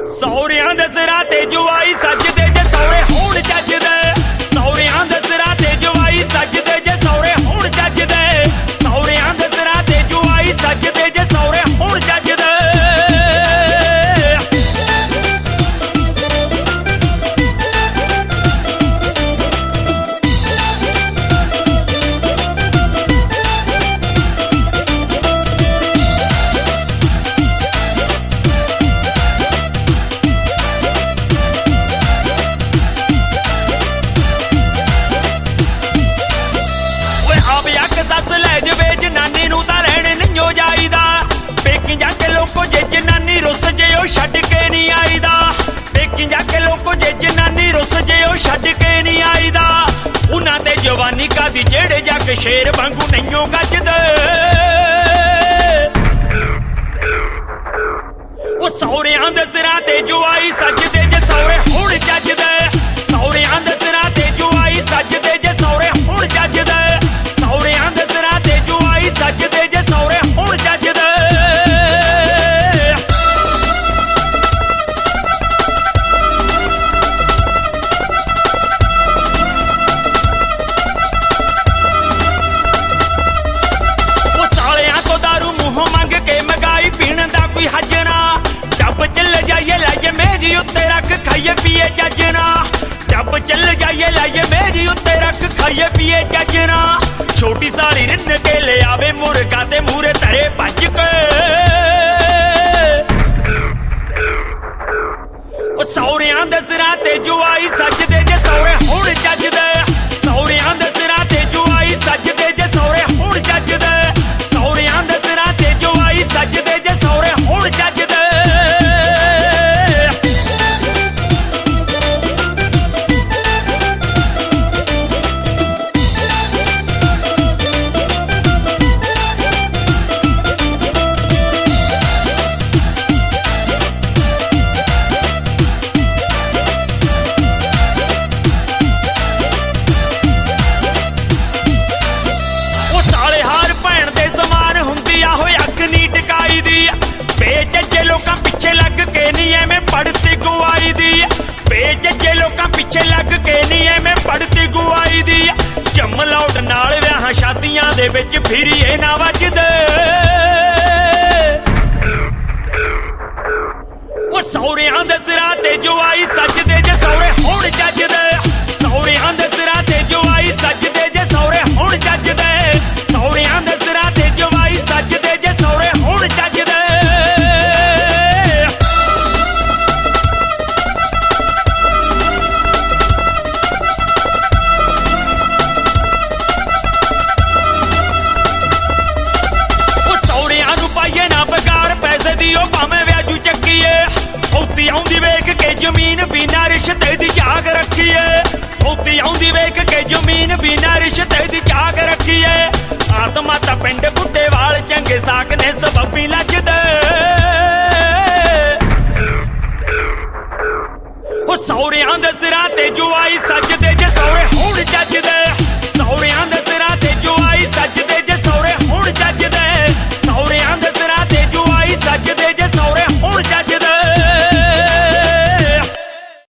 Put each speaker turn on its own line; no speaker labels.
ਸੌਰਿਆਂ ਦੇ ਸਿਰਾਂ ਤੇ ਜਵਾਈ ਸੱਜਦੇ ਜੇ ਸੌਰੇ ਹੋਣ ਜੱਜਦੇ। ਸੌਰਿਆਂ ਦੇ ਸਿਰਾਂ ਤੇ ਜਵਾਈ ਸੱਜਦੇ ਜੇ ਸੌਰੇ ਹੋਣ ਜੱਜਦੇ। ਸੌਰਿਆਂ ਦੇ ਸਿਰਾਂ ਤੇ ਜਵਾਈ ਸੱਜਦੇ ਜੇ ਸੌਰੇ ਹੋਣ ਜੱਜਦੇ। ਸੱਸ ਲੈ ਜਵੇ ਜਨਾਨੀ ਨੂੰ ਤਾਂ ਰਹਿਣ ਨਹੀਂਓ ਜਾਈਦਾ। ਪੇਕੀ ਜਾ ਕੇ ਲੋਕੋ ਜੇ ਜਨਾਨੀ ਰੁੱਸ ਜੇ ਉਹ ਛੱਡ ਕੇ ਨਹੀਂ ਆਈਦਾ। ਪੇਕੀ ਜਾ ਕੇ ਲੋਕੋ ਜੇ ਜਨਾਨੀ ਰੁੱਸ ਜੇ ਉਹ ਛੱਡ ਕੇ ਨਹੀਂ ਆਈਦਾ। ਉਹਨਾਂ ਤੇ ਜਵਾਨੀ ਕਾਦੀ ਜਿਹੜੇ ਜਾ ਕੇ ਸ਼ੇਰ ਵਾਂਗੂ ਨਹੀਂਓ ਗੱਜਦੇ। ਉਹ ਸੌਰਿਆਂ ਦੇ ਸਿਰਾਂ ਤੇ ਜਵਾਈ ਸੱਜਦੇ ਜੇ ਸੌਰੇ ਹੁਣ ਜੱਜਦੇ। ਸੌਰਿਆਂ ਦੇ ਸਿਰਾਂ ਤੇ ਜਵਾਈ ਸੱਜਦੇ ਜੇ ਸੌਰੇ ਹੁਣ ਜੱਜਦੇ। ਸੌਰਿਆਂ ਦੇ ਸਿਰਾਂ ਤੇ ਜਵਾਈ ਸੱਜਦੇ ਜੇ ਸੌਰੇ ਹੁਣ ਜੱਜਦੇ। ਉਹ ਸਾਲਿਆਂ ਤੋਂ ਦਾਰੂ ਮੂੰਹੋਂ ਮੰਗ ਕੇ ਮਗਾਈ ਪੀਣ ਦਾ ਕੋਈ ਹੱਜਣਾ। ਡੱਬ ਚੱਲ ਜਾਈਏ ਲਾਈਏ ਮੇਰੀ ਉੱਤੇ ਰੱਖ ਖਾਈਏ ਪੀਏ ਜੱਜਣਾ। ਡੱਬ ਚੱਲ ਜਾਈਏ ਲਾਈਏ ਮੇਰੀ ਉੱਤੇ ਰੱਖ ਖਾਈਏ ਪੀਏ ਜੱਜਣਾ। ਛੋਟੀ ਸਾਲੀ ਰਿੰਨ ਕੇ ਲਿਆਵੇ ਮੁਰਗਾ ਤੇ ਮੂਰੇ ਧਰੇ ਭੱਜ ਕੇ। ਉਹ ਸੌਰਿਆਂ ਦੇ ਸਿਰਾਂ ਤੇ ਜਵਾਈ ਸੱਜਦੇ ਜੇ ਸੌਰੇ ਹੁਣ ਜੱਜਦੇ। ਸੌਰਿਆਂ ਦੇ ਸਿਰਾਂ ਤੇ ਜਵਾਈ ਸੱਜਦੇ ਜੇ ਸੌਰੇ ਹੁਣ ਜੱਜਦੇ। ਸੌਰਿਆਂ ਦੇ ਸਿਰਾਂ ਤੇ ਜਵਾਈ ਸੱਜਦੇ ਜੇ ਸੌਰੇ ਹੁਣ ਜੱਜਦੇ। ਬੇਜੱਜੇ ਲੋਕਾਂ ਪਿੱਛੇ ਲੱਗ ਕੇ ਨਹੀਂ ਐਵੇਂ ਪੜਤੀ ਗੁਆਈ ਦੀ। ਬੇਜੱਜੇ ਲੋਕਾਂ ਪਿੱਛੇ ਲੱਗ ਕੇ ਨਹੀਂ ਐਵੇਂ ਪੜਤੀ ਗੁਆਈ ਦੀ। ਜੰਮ ਲੌਟ ਨਾਲ ਵਿਆਹਾਂ ਸ਼ਾਦੀਆਂ ਦੇ ਵਿੱਚ ਫਿਰੀਏ ਨਾ ਵੱਜਦੇ। ਉਹ ਸੌਰਿਆਂ ਦੇ ਸਿਰਾਂ ਤੇ ਜਵਾਈ ਸੱਜਦੇ ਜੇ ਸੌਰੇ ਹੁਣ ਜੱਜਦੇ। ਸੌਰਿਆਂ ਦੇ ਸਿਰਾਂ ਤੇ ਜਵਾਈ ਸੱਜਦੇ ਜੇ ਸੌਰੇ ਹੁਣ ਜੱਜਦੇ। ਸੌਰਿਆਂ ਦੇ ਸਿਰਾਂ ਤੇ ਜਵਾਈ ਸੱਜਦੇ ਜੇ ਸੌਰੇ ਹੁਣ ਜੱਜਦੇ। ਭਾਵੇਂ ਵਿਆਜੂ ਚੱਕੀਏ ਉੱਤੀ ਆਉਂਦੀ ਵੇਖ ਕੇ ਜ਼ਮੀਨ ਬਿਨਾਂ ਰਿਸ਼ਤੇ ਦੀ ਜਾਗ ਰੱਖੀਏ। ਉੱਤੀ ਆਉਂਦੀ ਵੇਖ ਕੇ ਜ਼ਮੀਨ ਬਿਨਾਂ ਰਿਸ਼ਤੇ ਦੀ ਜਾਗ ਰੱਖੀਏ। ਆਤਮਾ ਤਾਂ ਪਿੰਡ ਬੁੱਢੇਵਾਲ ਚੰਗੇ ਸਾਕ ਨੇ ਸਬੱਬੀ ਲੱਜਦੇ। ਉਹ ਸੌਰਿਆਂ ਦੇ ਸਿਰਾਂ ਤੇ ਜਵਾਈ ਸੱਜਦੇ ਜੇ ਸੌਰੇ ਹੁਣ ਜੱਜ।